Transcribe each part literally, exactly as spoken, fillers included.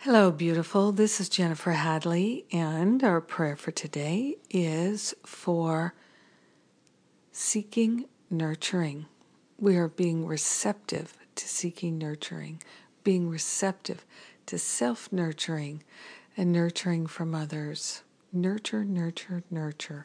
Hello, beautiful. This is Jennifer Hadley, and our prayer for today is for seeking nurturing. We are being receptive to seeking nurturing, being receptive to self-nurturing and nurturing from others. Nurture, nurture, nurture.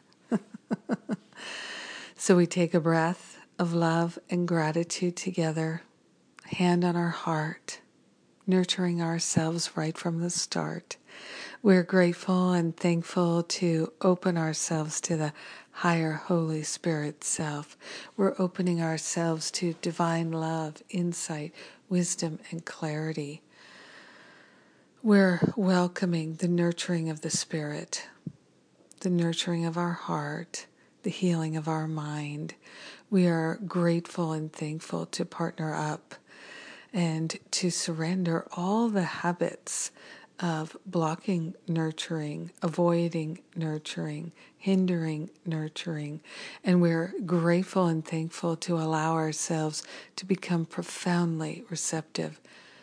So we take a breath of love and gratitude together, hand on our heart, nurturing ourselves right from the start. We're grateful and thankful to open ourselves to the higher Holy Spirit self. We're opening ourselves to divine love, insight, wisdom, and clarity. We're welcoming the nurturing of the Spirit, the nurturing of our heart, the healing of our mind. We are grateful and thankful to partner up and to surrender all the habits of blocking nurturing, avoiding nurturing, hindering nurturing. And we're grateful and thankful to allow ourselves to become profoundly receptive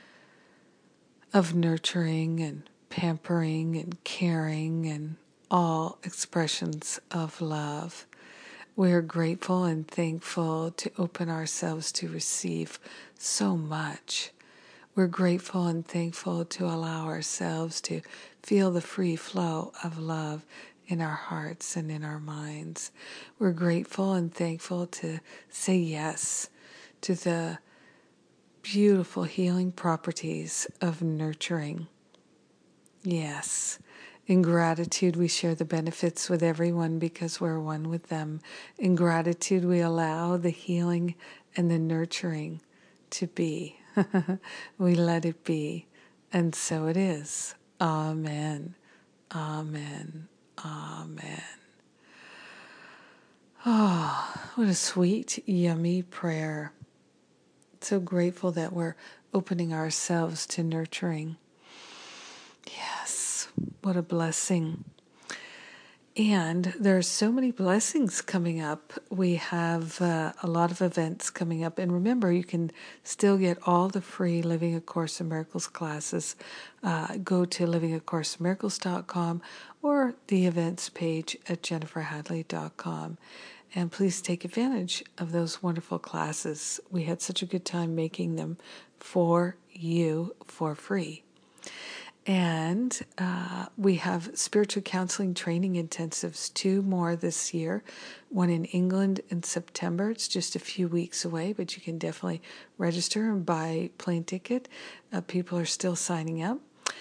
of nurturing and pampering and caring and all expressions of love. We're grateful and thankful to open ourselves to receive so much. We're grateful and thankful to allow ourselves to feel the free flow of love in our hearts and in our minds. We're grateful and thankful to say yes to the beautiful healing properties of nurturing. Yes. In gratitude, we share the benefits with everyone because we're one with them. In gratitude, we allow the healing and the nurturing to be. We let it be. And so it is. Amen. Amen. Amen. Oh, what a sweet, yummy prayer. So grateful that we're opening ourselves to nurturing. Yes, what a blessing. And there are so many blessings coming up. We have uh, a lot of events coming up. And remember, you can still get all the free Living A Course in Miracles classes. Uh, go to living a course in miracles dot com or the events page at jennifer hadley dot com. And please take advantage of those wonderful classes. We had such a good time making them for you for free. And uh, we have spiritual counseling training intensives, two more this year, one in England in September. It's just a few weeks away, but you can definitely register and buy plane ticket. Uh, people are still signing up.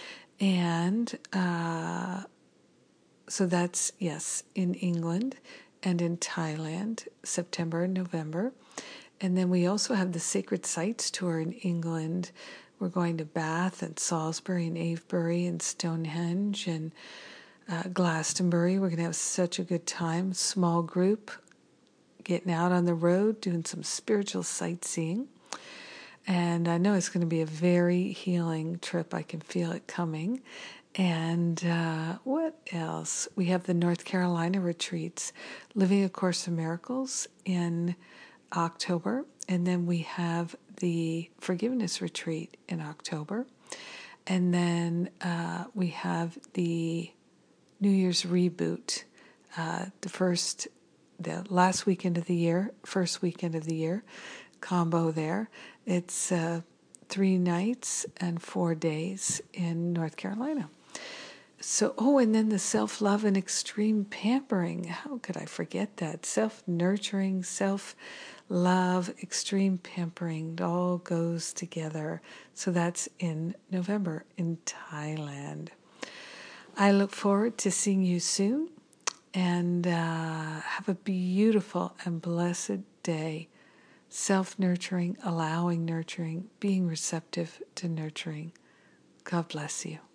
And uh, so that's, yes, in England and in Thailand, September and November. And then we also have the Sacred Sites Tour in England. We're going to Bath and Salisbury and Avebury and Stonehenge and uh, Glastonbury. We're going to have such a good time. Small group, getting out on the road, doing some spiritual sightseeing. And I know it's going to be a very healing trip. I can feel it coming. And uh, what else? We have the North Carolina retreats, Living A Course in Miracles in October. And then we have the Forgiveness Retreat in October. And then uh, we have the New Year's Reboot, uh, the first, the last weekend of the year, first weekend of the year, combo there. It's uh, three nights and four days in North Carolina. So, oh, and then the self-love and extreme pampering. How could I forget that? Self-nurturing, self-love, extreme pampering. It all goes together. So that's in November in Thailand. I look forward to seeing you soon. And uh, have a beautiful and blessed day. Self-nurturing, allowing nurturing, being receptive to nurturing. God bless you.